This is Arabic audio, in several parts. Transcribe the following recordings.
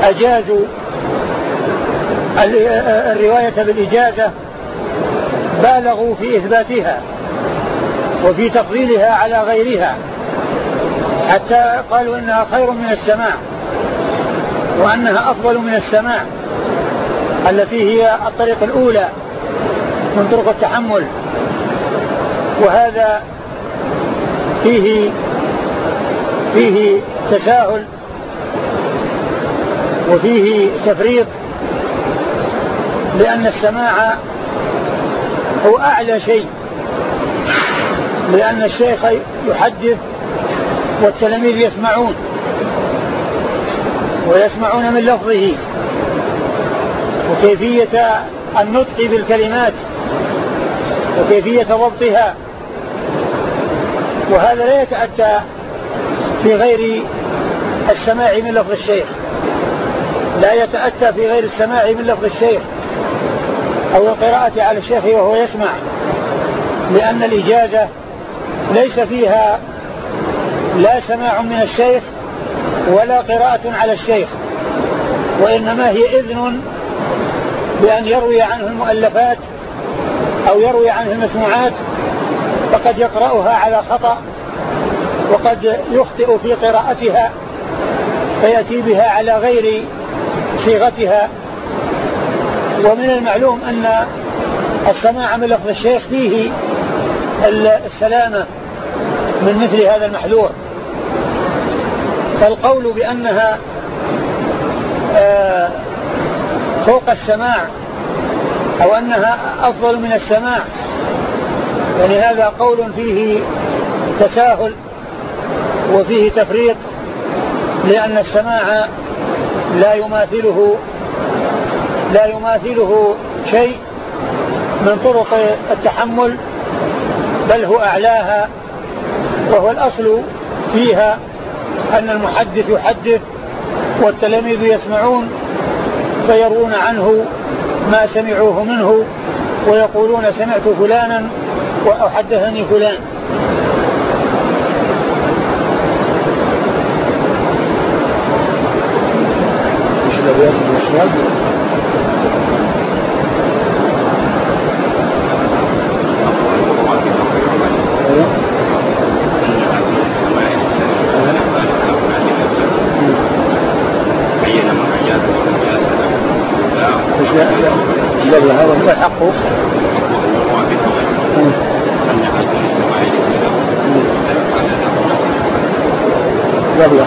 أجازوا الرواية بالإجازة بالغوا في إثباتها وفي تفضيلها على غيرها، حتى قالوا إنها خير من السماع، وأنها أفضل من السماع التي هي الطريق الأولى من طرق التحمل. وهذا فيه تساهل وفيه تفريط، لأن السماع هو أعلى شيء، لأن الشيخ يحدث والتلاميذ يسمعون ويسمعون من لفظه وكيفية النطق بالكلمات وكيفية ضبطها، وهذا لا يتأتى في غير السماع من لفظ الشيخ، لا يتأتى في غير السماع من لفظ الشيخ أو القراءة على الشيخ وهو يسمع، لأن الإجازة ليس فيها لا سماع من الشيخ ولا قراءة على الشيخ، وإنما هي إذن بأن يروي عنه المؤلفات أو يروي عنه المسموعات، فقد يقرأها على خطأ وقد يخطئ في قراءتها فيأتي بها على غير صيغتها. ومن المعلوم أن السماع من لفظ الشيخ فيه السلامة من مثل هذا المحذور، فالقول بأنها فوق السماع أو أنها أفضل من السماع، يعني هذا قول فيه تساهل وفيه تفريط، لأن السماع لا يماثله شيء من طرق التحمل، بل هو أعلاها، وهو الأصل فيها أن المحدث يحدث والتلاميذ يسمعون فيروون عنه ما سمعوه منه ويقولون سمعت فلانا وحدثني فلان. هذا هو الحق. يلا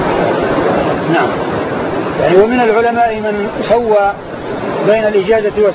نعم. يعني ومن العلماء من سوى بين الإجازة